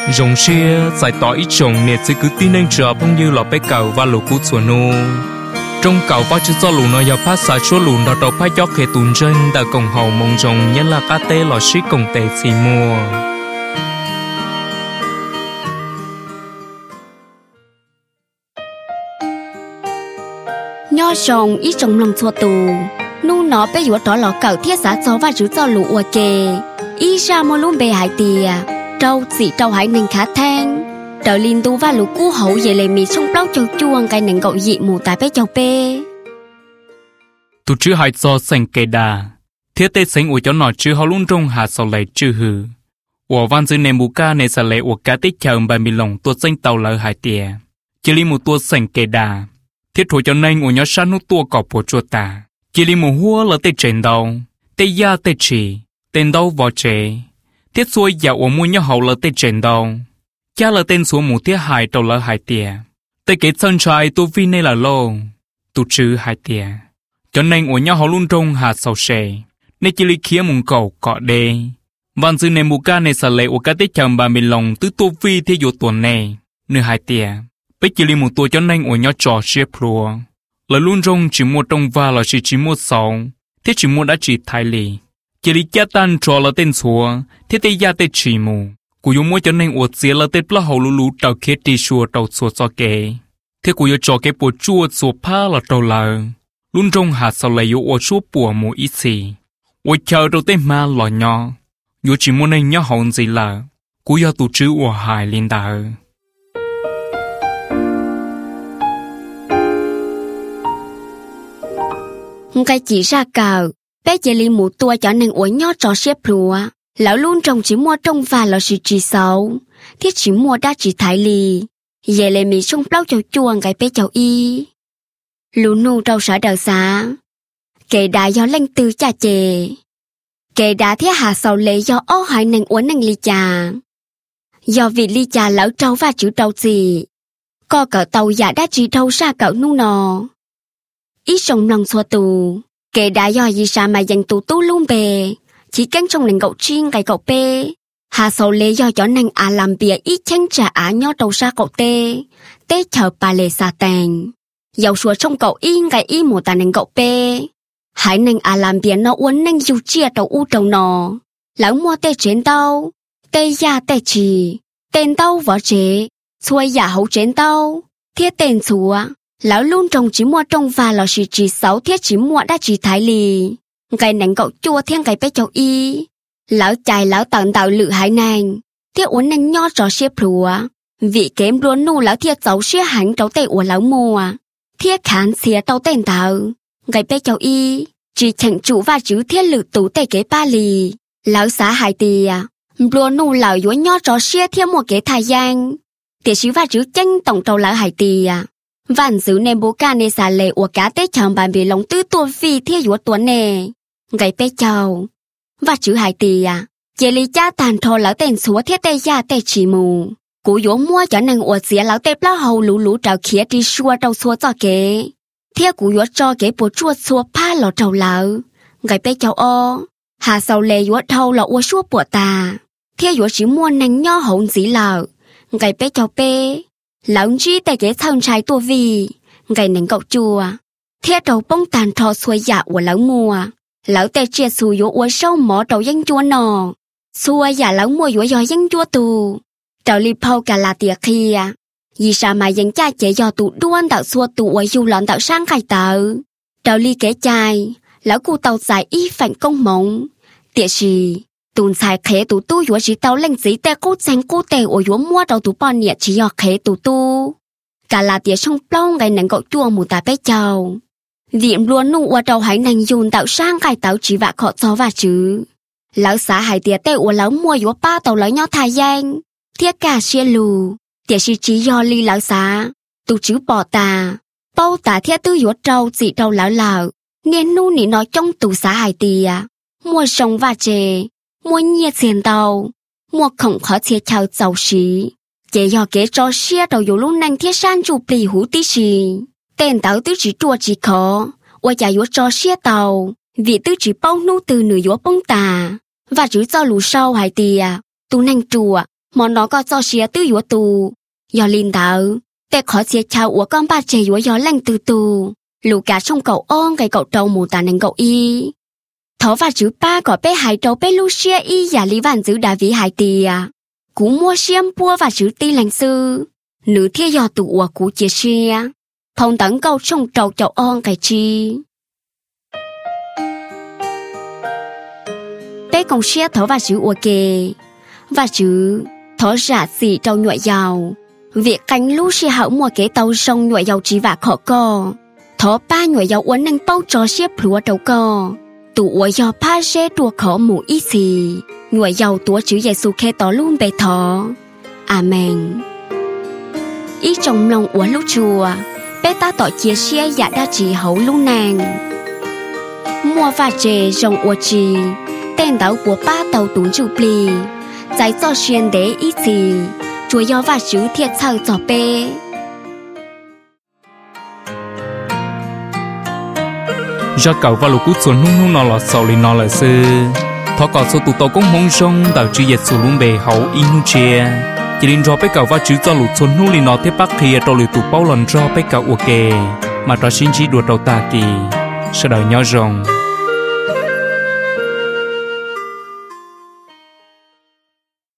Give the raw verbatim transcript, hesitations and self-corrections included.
rồng xia giải tỏ ít chồng nè sẽ cứ tin nên chờ phong như lọ bé cầu và lũ cú chuột nô trong cầu bao chữ do lũ nó giờ phát xả số lũ đó đầu phát gió khề tùn trên đã cùng hậu mong rồng nhớ là cá tê lọ xí cùng tê xì mua nho rồng ít rồng lòng chua tù nu nó bé yếu đó lọ cầu thiết xã cho và chữ do lũ ua kề ít ra mua luôn bề hải tìa trâu chỉ trâu hải nền khá thang đợi linh tu và lũ cú hậu về lấy mì sông plau châu chuông cái nền gậu dị mù tại bé châu bê tu chữ hải do sành kề đà thiết tê sành ủi cho nó chữ họ luôn trong hạ sau lấy chữ hư ủa văn dư nền mù ca nền xà lệ ủa cá tích chờ bài mì lồng tua xanh tàu lỡ hải tìa chỉ li một tua sành kề đà thiết thủ cho nên ủa nhớ sát nút tua cọp của chua tà chỉ li một hua lỡ tê trên đầu tê ya tê chỉ tên đâu vò chế thiết xuôi dạo ủa mua nhớ hậu lỡ tê trên đầu cha là tên số một thiết hải đầu lỡ hải tìa tê kế chân trai tu vi nê là lô tu chữ hải tìa cho nên ủa nhớ hậu luôn trong hạ sầu sề nên chỉ li khía mùng cầu cọ đê văn dư nê mù ca nê xà lệ ủa cá tê chầm bà mình lòng tứ tu vi thiết dụ tuần nê nư hải tìa bích chỉ li một tua cho nên ủa nhớ trò xếp plua là luôn trong chỉ mua trong va là chỉ chỉ mua sáu thiết chỉ mua đã chỉ thái lì chỉ li cha tan trò là tên xua thiết tê ya tê chỉ mù cú yêu mua cho nên ủa xía là tê pla hậu lú lú tàu khế đi xua tàu xua cho kế thiết cú yêu trò kế bùa chua xua pa là tàu lờ luôn trong hạt sau lấy yêu ủa xua bùa mù ít xì ủa chờ đầu tên ma lò nhỏ yêu chỉ mua nên nhớ hậu gì là cú yêu tụ chữ ủa hài linh đờ cái chỉ ra cờ bé chỉ li một tua cho nên ủa nhót trò xếp lúa lão luôn trồng chỉ mua trong và là sự chỉ xấu thiết chỉ mua đã chỉ thái lì về lại mì sông plau chầu chuông cái bé chầu y lũ nu trâu sở đờ xá kể đã do lanh tư cha chề kể đã thiết hạ sầu lệ do ô hỏi nàng ủa nàng ly trà do vị ly trà lão trâu và chữ trâu gì co cỡ tàu giả đã chỉ trâu xa cỡ nu nò ít sông lòng xua tù kể đã do gì sao mà dành tù tú luôn bề chỉ cắn trong nền cậu chiên cái cậu bê hà sầu lê do cho nàng à làm bìa ít chén trà á nhó đầu xa cậu tê tê chờ bà lê xa tàn dầu xua trong cậu yên cái y một tà nền cậu bê hãy nàng à làm bìa nó uốn nàng dù chia đầu u đầu nò lão mua tê chén đâu tê ya tê chỉ tên đâu võ chế xuôi giả hậu chén đâu thiết tên xúa lão luôn trồng chỉ mua trong và là sự chỉ sáu thiết chỉ mua đã chỉ thái lì cái nành cậu chua thiên cái bé châu y lão chài lão tận tạo lự hải nàng thiết uốn nành nho trò xếp lúa vị kém luôn nu lão thiết cháu xếp hành cháu tệ của lão mua thiết khán xía tàu tên tạo cái bé châu y chỉ chẳng chủ và chữ thiết lự tú tệ kế ba lì lão xã hải tìa luôn nu lão yếu nho trò xếp thiết một kế thời gian tiệt xíu và chữ tranh tổng trâu lão hải tìa vạn dữ nên bố ca nê xà lệ của cá tết chồng bàn bị lòng tư tuôn phi thiết yếu tuấn nè gầy bé chầu và chữ hải tì à chế lý cha tàn thô lão tên xúa thiết tê ya tê chỉ mù cú yếu mua cho nàng uột xía lão tê pla hầu lú lú trào khía đi xua trâu xua cho kế thiết cú yếu cho kế bố chua xua pa lò trâu lão gầy bé chầu ô hà sầu lệ yếu thâu lò ua xua bùa tà thiết yếu chỉ mua nàng nho hỗn dĩ lợ gầy bé chầu bê lão chí tê kế thân trái tua vì gầy nàng cậu chua thiết đầu bông tàn thò xuôi dạ của lão mua lão tê chia xù yếu ua sâu mỏ đầu danh chua nò xuôi dạ lão mua yếu dò danh chua tù trào li phâu cả là tiệc kia vì sao mà danh cha chế dò tù đuôn tạo xua tù ua du lọn tạo sang khai tờ trào li kế chai lão cu tàu dài y phản công mộng tiệc gì tùn xài khế tù tu yếu chỉ tàu lệnh dĩ tê cốt danh cô tê ua yếu mua đầu tù bọn nhiệt chỉ dò khế tù tu cả là tiệc sông plong ngày nàng cậu chua mù tà bé chầu viện luôn nụ ua đầu hải nàng dùng tạo sang cái tạo chỉ vạ khó cho và chứ lão xã hải tiệc tê ua lão mua yếu ba tàu lão nhau thai gian thiết cả xia lù tiệc sĩ chỉ do ly lão xã tu chữ bỏ tà bao tà thiết tư yếu trâu dị trâu lão lão nên nu nỉ nói trong tù xã hải tiệc mua sông và chè mua nhiệt xiên tàu mua khổng khó chia chào giàu xí chế do kế cho xia đầu yếu lúc nàng thiết san chụp lì hú tí xì tên tàu tứ chỉ chua chỉ khó ua chả yếu cho xia tàu vì tứ chỉ bao nu từ nửa yếu bông tà và chữ do lù sâu hải tìa tu nàng chùa món nó có cho xía tư yếu tù do linh đạo để khó xía chào của con ba trẻ yếu do lành từ tù lù cả trong cậu ong cái cậu trâu mù tàn nên cậu y thó và chữ ba có bé hai trâu bé lu xia y giả lý vạn chữ đà ví hai tìa cú mua xiêm bua và chữ ti lành sư nữ thiết do tù của cú chia xia thông tấn câu trong trâu chậu ong cái chi bé công xia thó và chữ của kề và chữ thó giả xỉ trâu nhuệ giàu việc cánh lũ xia hậu mua kế tàu sông nhuệ giàu chỉ vả khó co thó ba nhuệ giàu uốn nâng bao cho xếp lúa trâu co tụ uốn giàu pa xe đua khó mù ít xì nhuệ giàu túa chữ Giêsu khe tỏ luôn bề thó amen ý trong lòng uốn lúc chùa bé ta tỏ chia sẻ dạ đa chỉ hậu lúc nàng mua và chè rồng uốn trì tên tàu của ba tàu tún chụp lì giải cho xuyên đế ít xì chúa do và chữ thiệt thờ cho bé do cậu và lũ cút xuống nung nung nó lọt sầu lên nó là sư thọ cọ số tụ tàu cũng mong sông tàu chữ Giêsu luôn bề hậu in nu chia chỉ đến cho bé cậu và chữ cho lũ xuống nung lên nó tiếp bắc thì tàu lũ tụ bao lần cho bé cậu ok mà cho xin chỉ đùa tàu ta kỳ sau đời nhau rồng